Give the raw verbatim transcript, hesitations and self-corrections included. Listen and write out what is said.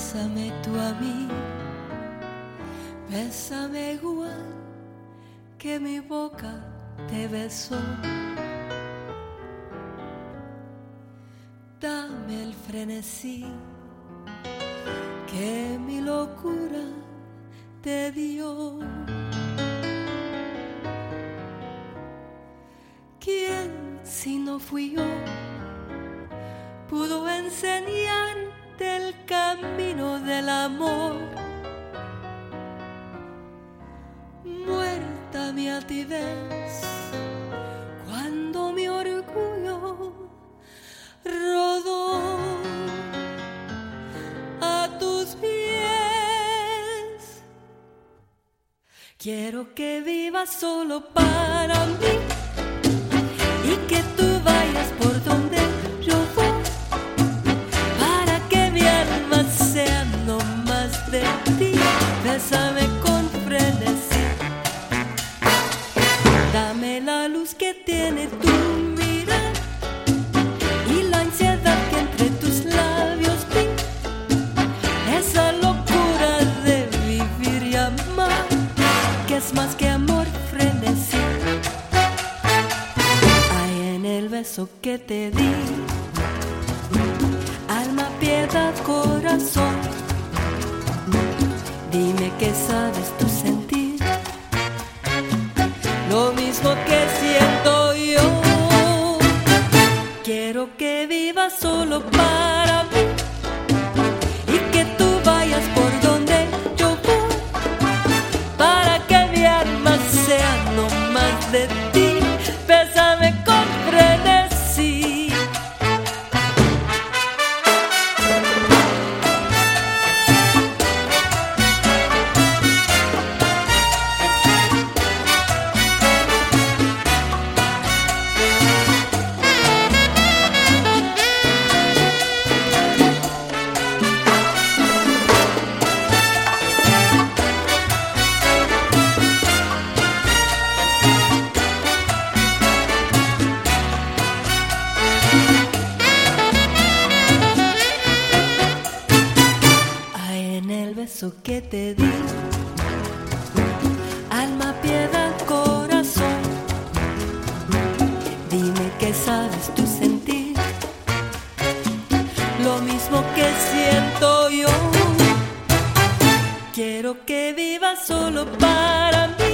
Bésame tú a mí, bésame igual que mi boca te besó. Dame el frenesí que mi locura te dio. ¿Quién, si no fui yo, pudo enseñarte el camino del amor? Muerta mi altivez cuando mi orgullo rodó a tus pies. Quiero que vivas solo para mí y que tú vayas por donde yo voy, para que mi alma sea no más de ti. Bésame con frenesí, dame la luz que tiene tu mirar y la ansiedad que entre tus labios vi, esa locura de vivir y amar, que es más que amor, frenesí. El beso que te di, alma, piedad, corazón, dime que sabes tú sentir lo mismo que siento yo. Quiero que vivas solo para mí y que tú vayas por donde yo voy, para que mi alma sea no más de ti. Bésame con frenesí. Que te di, alma, piedad, corazón, dime que sabes tú sentir lo mismo que siento yo. Quiero que vivas solo para mí